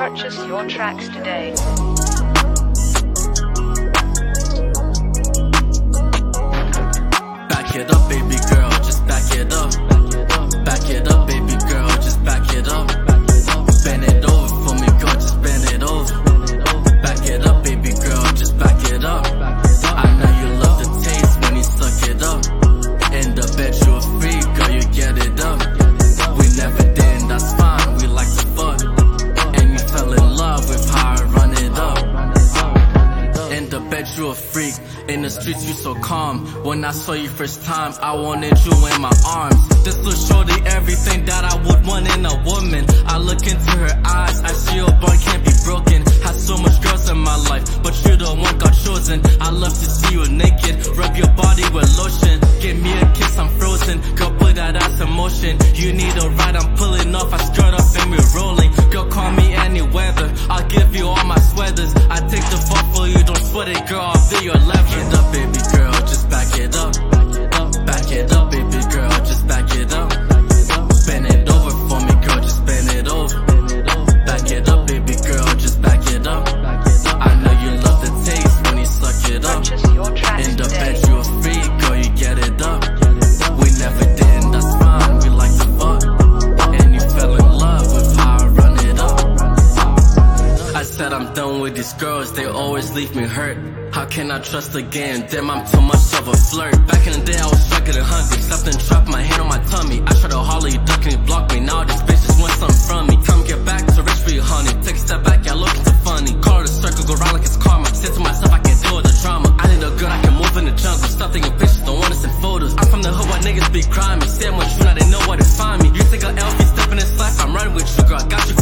Purchase your tracks today. Back it up, baby girl, just back it up. Back it up, baby girl, just back it up. Bend it over for me, girl, just bend it over. Back it up, baby girl, just back it up. I know you love the taste when you suck it up. In the bed you a freak, girl, you get it up. We never did, that's fine, we like to fuck. And you fell in love with how I run it up. In the bed you a freak, in the streets you so calm. When I saw you first time, I wanted you in my arms. This little shorty, everything that I would want in a woman. I look into her eyes, I see your bond can't be broken. Had so much girls in my life, but you the one got chosen. I love to see you naked, rub your body with lotion. Give me a kiss, I'm frozen, girl put that ass in motion. You need a ride, I'm pulling off, I skirt up and we're rolling. Girl call me any weather, I'll give you all my sweaters. I take the fall for you, don't sweat it girl, I'll be your lever. Back it up, baby girl, just back it up. Back it up, baby girl, just back it up. Bend it over for me, girl, just bend it over. Back it up, baby girl, just back it up. I know you love the taste when you suck it up. Purchase your tracks In the today. bed you a freak, girl, you get it up. We never did, that's fine, we like to fuck. And you fell in love with how I run it up. I said I'm done with these girls, they always leave me hurt. How can I trust again? Damn, I'm too much of a flirt. Back in the day, I was struggling hungry. Slept and dropped my hand on my tummy. I tried to holler, you duck and you block me. Now this bitch just want something from me. Time to get back to rich for you, honey. Take a step back, y'all looking too funny. Call it a circle, go round like it's karma. Said to myself, I can't deal with the drama. I need a girl, I can move in the jungle. Stop taking pictures, don't wanna send photos. I'm from the hood, why niggas be crying me. Say I'm with you, now they know where to find me. You think I'm elf, you step in this life, I'm running with you, girl. I got you